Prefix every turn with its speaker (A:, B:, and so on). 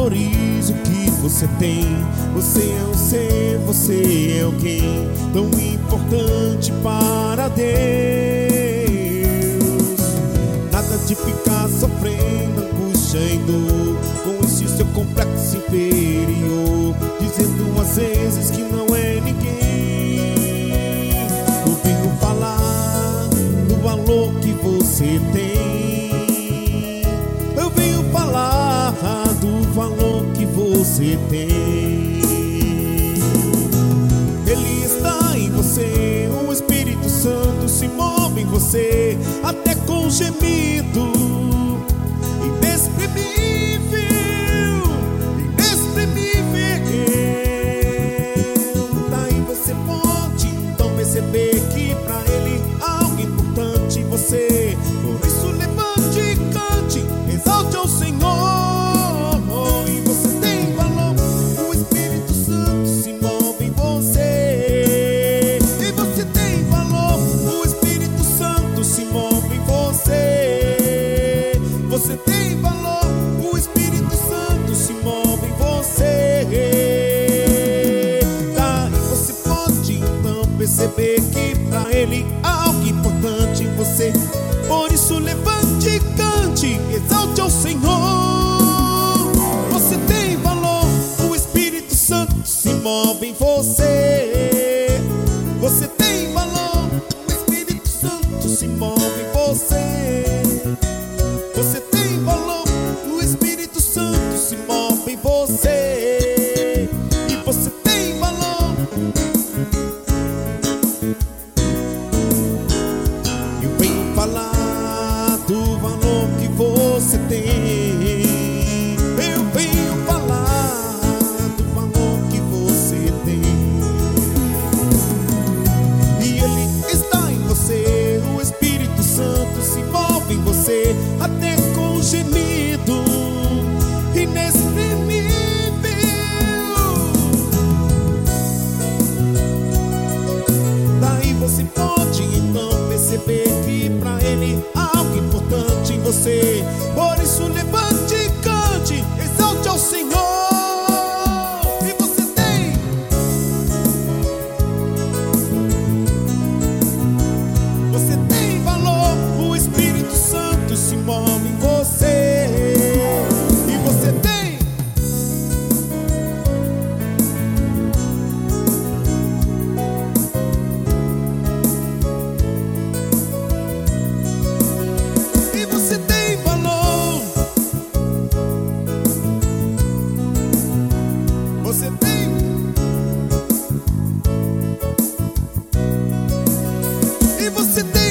A: valorize o que você tem. Você é um ser, você é alguém tão importante para Deus. Nada de ficar sofrendo angústia e dor com esse seu complexo inferior, dizendo às vezes que não é ninguém. Eu venho falar do valor que você tem. Eu venho falar do valor que você tem. Ele está em você, o Espírito Santo se move em você, até com gemido inexprimível, inexprimível. Daí você pode então perceber que pra Ele algo importante você. Por isso levante e cante, exalte ao Senhor. E você tem valor, o Espírito Santo se move em você. E você tem valor, o Espírito Santo se move em você. Você tem valor, o Espírito Santo se move em você. Daí você pode então perceber que pra Ele há algo importante em você. Por isso levante e cante, exalte ao Senhor. Você tem valor, o Espírito Santo se move em você. Você tem valor, o Espírito Santo se move em você. Você tem valor, o Espírito Santo se move em você. E você tem valor. Eu venho falar do valor que você tem. Eu venho falar do valor que você tem. E Ele está em você, o Espírito Santo se move em você, até com gemido inexprimível. Daí você pode então perceber que pra Ele há algo importante em você. Por isso levante e cante, exalte ao Senhor. E você tem. Você tem valor, o Espírito Santo se move em você. E você tem. E você tem valor. Você tem. E você tem